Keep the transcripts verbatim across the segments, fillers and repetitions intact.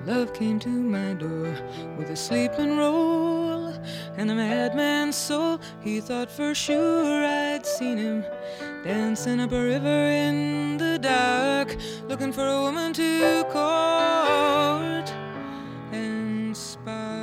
love came to my door with a sleeping roll and a madman's soul. He thought for sure I'd seen him dancing up a river in the dark, looking for a woman to court and spark.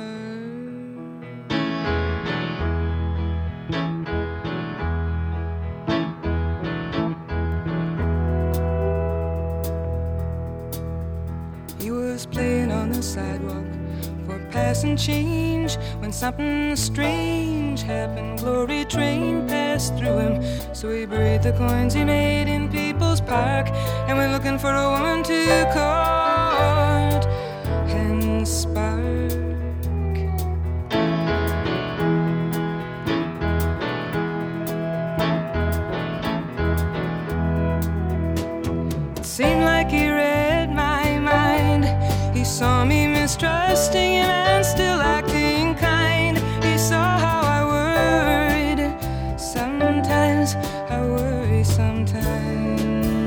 He was playing on the sidewalk for passing change when something strange happened. Glory train passed through him, so he buried the coins he made in People's Park and went looking for a woman to court and spark. It seemed like he read my mind. He saw me mistrusting him and still acting kind. He saw how I worried. Sometimes I worry sometimes.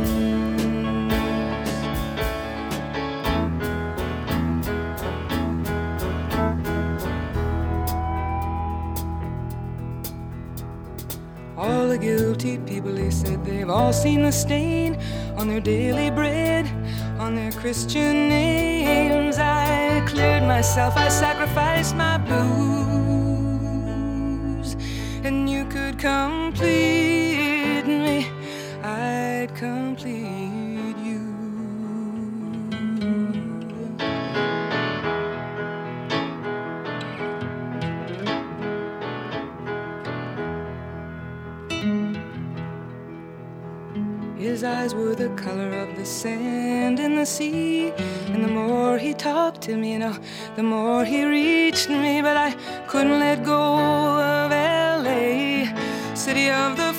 All the guilty people, he said, they've all seen the stain on their daily bread, on their Christian names. I cleared myself, I sacrificed my blues, and you could complete me, I'd complete you. His eyes were the color of the sand in the sea, and the more he talked to me, you know, the more he reached me. But I couldn't let go of L A, city of the